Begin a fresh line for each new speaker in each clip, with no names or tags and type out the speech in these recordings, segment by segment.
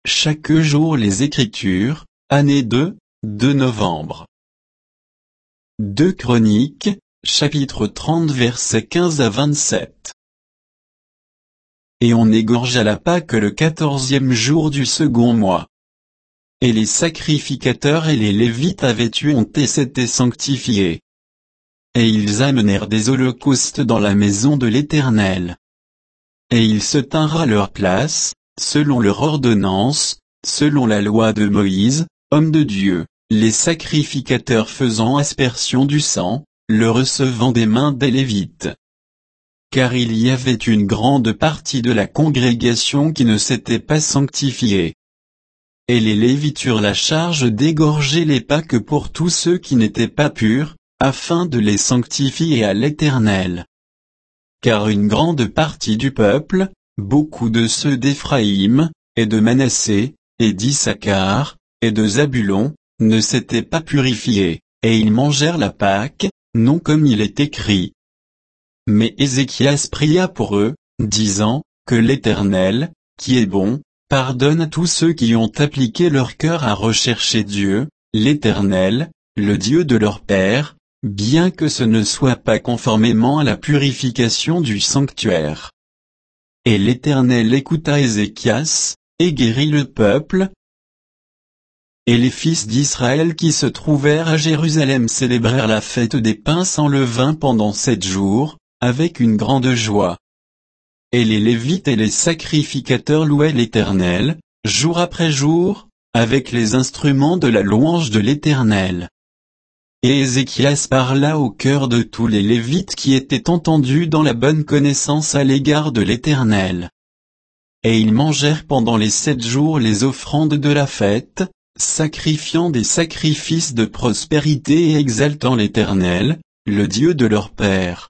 chaque jour les Écritures, année 2 novembre. 2 Chroniques, chapitre 30 versets 15 à 27. Et on égorgea la Pâque le 14e jour du second mois. Et les sacrificateurs et les Lévites avaient tué et s'étaient sanctifiés. Et ils amenèrent des holocaustes dans la maison de l'Éternel. Et ils se tinrent à leur place, selon leur ordonnance, selon la loi de Moïse, homme de Dieu, les sacrificateurs faisant aspersion du sang, le recevant des mains des Lévites. Car il y avait une grande partie de la congrégation qui ne s'était pas sanctifiée. Et les Lévites eurent la charge d'égorger les Pâques pour tous ceux qui n'étaient pas purs, afin de les sanctifier à l'Éternel. Car une grande partie du peuple, beaucoup de ceux d'Éphraïm, et de Manassé, et d'Issachar, et de Zabulon, ne s'étaient pas purifiés, et ils mangèrent la Pâque, non comme il est écrit. Mais Ézéchias pria pour eux, disant, que l'Éternel, qui est bon, pardonne à tous ceux qui ont appliqué leur cœur à rechercher Dieu, l'Éternel, le Dieu de leur père, bien que ce ne soit pas conformément à la purification du sanctuaire. Et l'Éternel écouta Ézéchias, et guérit le peuple. Et les fils d'Israël qui se trouvèrent à Jérusalem célébrèrent la fête des pains sans levain pendant 7 jours, avec une grande joie. Et les Lévites et les sacrificateurs louaient l'Éternel, jour après jour, avec les instruments de la louange de l'Éternel. Et Ézéchias parla au cœur de tous les Lévites qui étaient entendus dans la bonne connaissance à l'égard de l'Éternel. Et ils mangèrent pendant les 7 jours les offrandes de la fête, sacrifiant des sacrifices de prospérité et exaltant l'Éternel, le Dieu de leur père.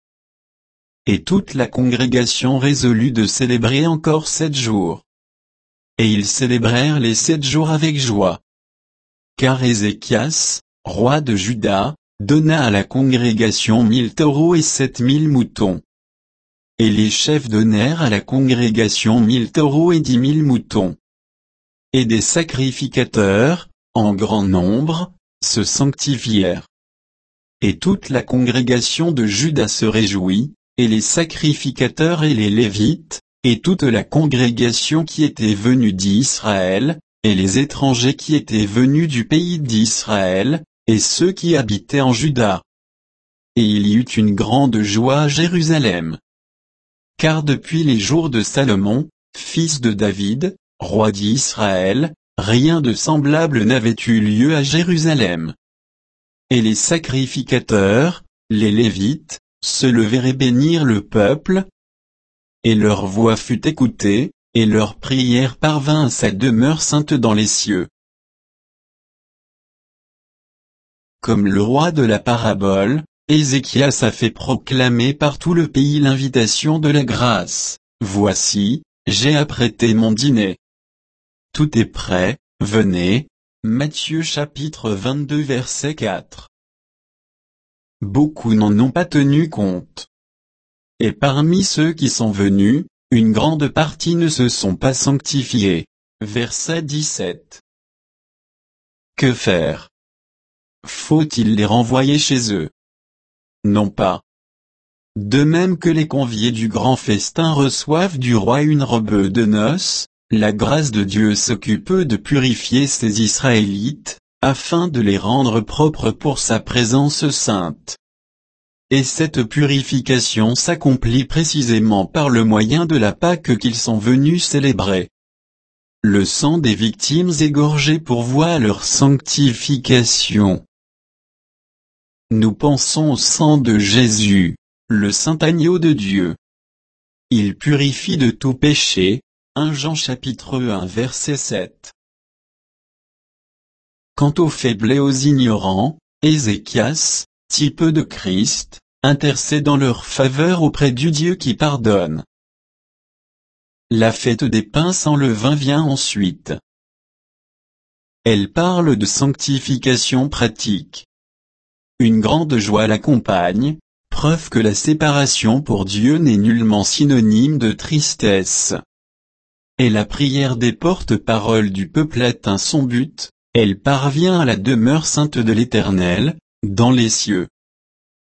Et toute la congrégation résolut de célébrer encore 7 jours. Et ils célébrèrent les 7 jours avec joie. Car Ézéchias, roi de Juda, donna à la congrégation 1000 taureaux et 7000 moutons. Et les chefs donnèrent à la congrégation 1000 taureaux et 10 000 moutons. Et des sacrificateurs, en grand nombre, se sanctifièrent. Et toute la congrégation de Juda se réjouit, et les sacrificateurs et les Lévites, et toute la congrégation qui était venue d'Israël, et les étrangers qui étaient venus du pays d'Israël, et ceux qui habitaient en Juda. Et il y eut une grande joie à Jérusalem. Car depuis les jours de Salomon, fils de David, roi d'Israël, rien de semblable n'avait eu lieu à Jérusalem. Et les sacrificateurs, les Lévites, se levèrent et bénirent le peuple. Et leur voix fut écoutée, et leur prière parvint à sa demeure sainte dans les cieux. Comme le roi de la parabole, Ézéchias a fait proclamer par tout le pays l'invitation de la grâce. Voici, j'ai apprêté mon dîner. Tout est prêt, venez. Matthieu chapitre 22 verset 4. Beaucoup n'en ont pas tenu compte. Et parmi ceux qui sont venus, une grande partie ne se sont pas sanctifiés. Verset 17. Que faire? Faut-il les renvoyer chez eux? Non pas. De même que les conviés du grand festin reçoivent du roi une robe de noces, la grâce de Dieu s'occupe de purifier ses Israélites, afin de les rendre propres pour sa présence sainte. Et cette purification s'accomplit précisément par le moyen de la Pâque qu'ils sont venus célébrer. Le sang des victimes égorgées pourvoit à leur sanctification. Nous pensons au sang de Jésus, le saint agneau de Dieu. Il purifie de tout péché. 1 Jean chapitre 1 verset 7. Quant aux faibles et aux ignorants, Ézéchias, type de Christ, intercède en leur faveur auprès du Dieu qui pardonne. La fête des pains sans levain vient ensuite. Elle parle de sanctification pratique. Une grande joie l'accompagne, preuve que la séparation pour Dieu n'est nullement synonyme de tristesse. et la prière des porte-paroles du peuple atteint son but, elle parvient à la demeure sainte de l'Éternel, dans les cieux.